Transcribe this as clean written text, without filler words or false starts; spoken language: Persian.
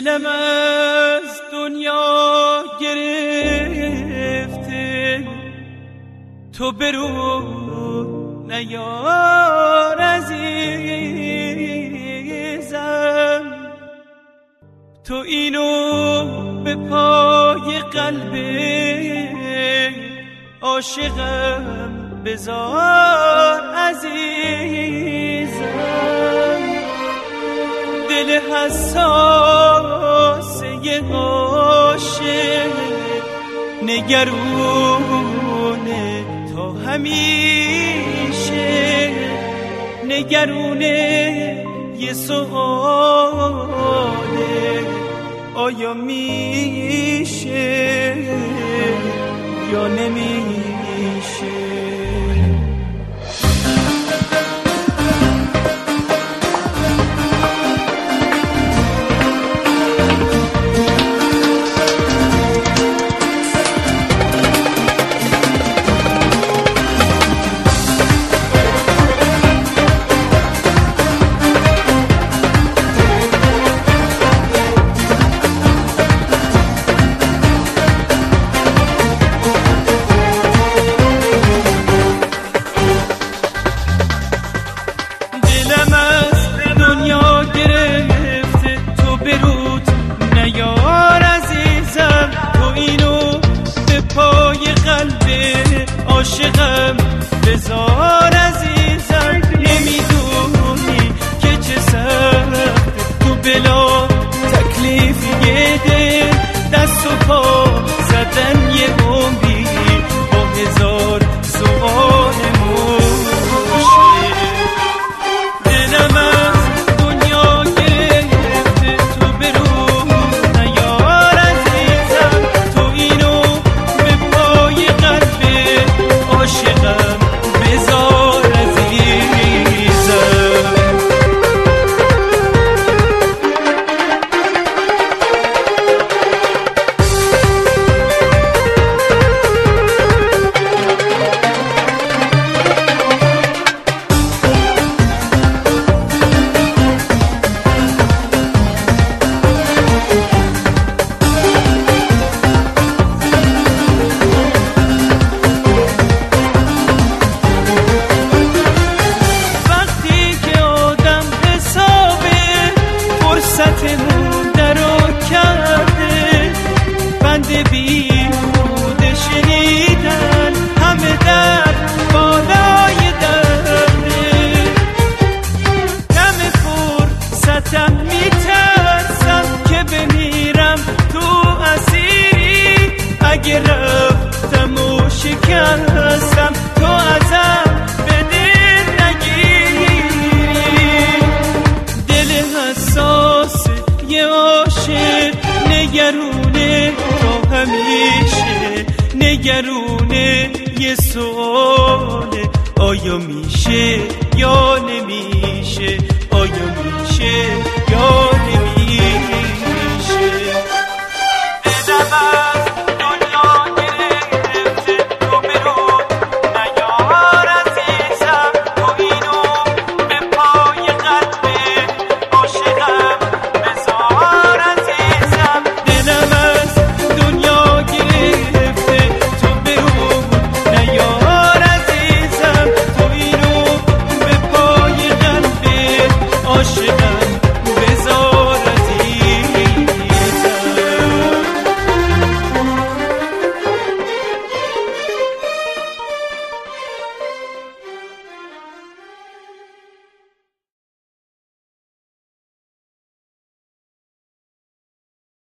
دلم از دنیا گرفته، تو برو نیار عزیزم، تو اینو به پای قلب عاشقم بذار عزیزم. دل حساسه عاشق نگرونه تا همیشه، نگرونه یه سؤاله آیا میشه یا نمیشه. عاشقم بذار عزیزم، نمیدونی که چه سخت تو بلا تکلیفیه دل، دست و پا زدن یه عمری با هزار سؤال مشکل. دلم از دنیا گرفته، تو برو نیار عزیزم، تو اینو به پای قلب عاشقم بذار عزیزم. بیهوده شنیدن همه در بالای درده، کم فرصتم میترسم که بمیرم تو اسیری، اگه رفتم و شکستم تو ازم به دل نگیری. دل حساس یه عاشق نگرونه تا همیشه، نگرونه یه سؤاله آیا میشه یا نمیشه، آیا میشه